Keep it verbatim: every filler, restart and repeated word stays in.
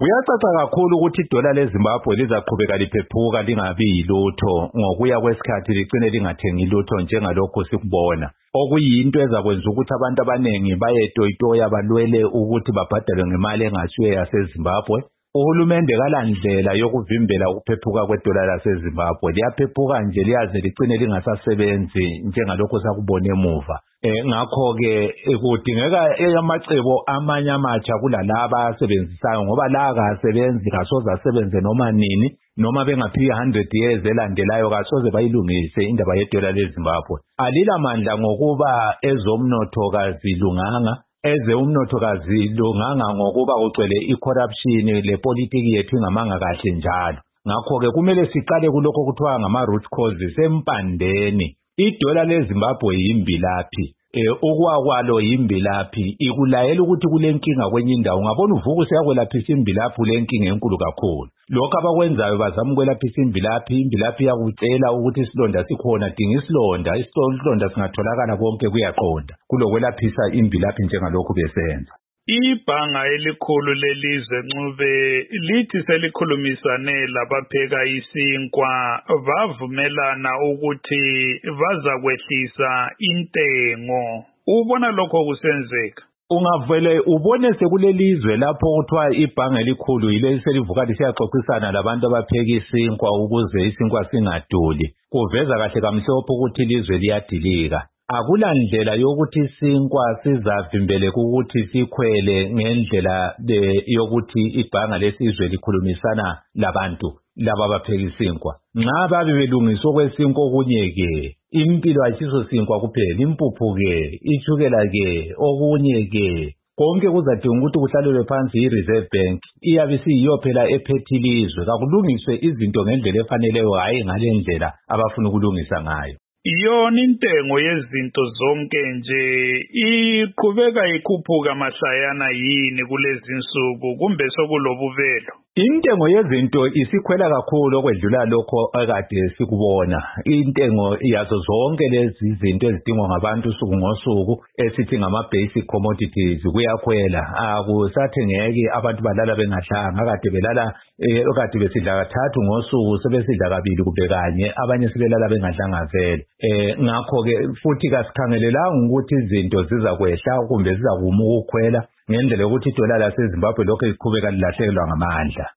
Kuyacaca kakhulu ukuthi idola leZimbabwe lizaqhubeka liphephuka lingabi yilutho ngokuya kwesikhathi ligcine lingathengi lutho njengalokho sikubona. Okuyinto ezakwenza ukuthi abantu abanengi bayetoyitoya balwele ukuthi babhadalwe ngemali engasiyo yaseZimbabwe. Uhulumende kalandlela yokuvimbela ukuphephuka kwedola laseZimbabwe. Liyaphephuka nje liyaze ligcine lingasasebenzi njengalokho sakubona emuva. Eh ngakho ke kudingeka amacebo amanye amatsha kulalaba asebenzisayo ngoba la akasebenzi kasoze asebenze noma nini noma bengaphi one hundred years elandelayo kasoze bayilungise indaba yedola leZimbabwe. Alila mandla ngokuba ezomnotho kazilunganga eze umnotho kazilunganga ngokuba kugcwele icorruption lepolitiki yethu ingamanga kahle njalo. Ngakho ke kumele siqale kulokho kuthiwa ngama root causes empandeni. Idola leZimbabwe yimbilaphi eh okwa kwalo yimbilaphi ikulayela ukuthi kulenkinga kwenye indawo ngabona uvuka useyakwelaphisa imbilaphi lenkinga enkulu kakhulu. Lokho abakwenzayo bazama ukwelaphisa imbilaphi imbilaphi yakutshela ukuthi isilonda sikhona dinga isilonda isilonda singatholakala konke kuyaqonda kulokwelaphisa imbilaphi njengalokho besenza. Ibhanga elikhulu lelizwe Ncube lithi selikhulumisane labapheka isinkwa bavumelana ukuthi bazakwehlisa intengo. Ubona lokho kusenzeka? Ungavele ubone sekulelizwe lapho kuthiwa ibhanga elikhulu yile selivuka lisiyaxoxisana labantu abapheka isinkwa ukuze isinkwa singaduli. Kuveza kahle kamhlophe ukuthi ilizwe liyadilika. Akulandlela yokuthi isinkwa sizavimbeleka ukuthi sikhwele ngendlela yokuthi ibhanga lesizwe likhulumisana labantu laba abapheka isinkwa. Nxa babe belungisa okwesinkwa okunye ke impilo ayisiso sinkwa kuphela impuphu ke ichukela ke okunye ke konke kuzadinga ukuthi kuhlalelwe phansi i-Reserve Bank iyabe siyiyo phela ephethilizwe kakulungiswe izinto ngendlela efaneleyo hayi ngalendlela abafuna ukulungisa ngayo. Yona intengo yezinto zonke nje iqhubeka ikhuphuka mahlayana yini kulezi insuku kumbe sokulobuvelo? Intengo yezinto isikhwela kakhulu okwedlula lokho akade sikubona. Intengo yazo zonke lezi izinto ezidingwa ngabantu usuku ngosuku esithi ngama basic commodities kuyakhwela. Akusathengeki abantu balala bengadlanga akade belala okade besidla kathathu ngosuku sebesidla kabili kube kanye abanye sebelala bengadlanga vele. Eh ngakho ke futhi kasikhangelelanga ukuthi izinto zizakwehla kumbe zizakuma ukukhwela ngendlela yokuthi idola laseZimbabwe lokho iqhubeka lilahlekelwa ngamandla.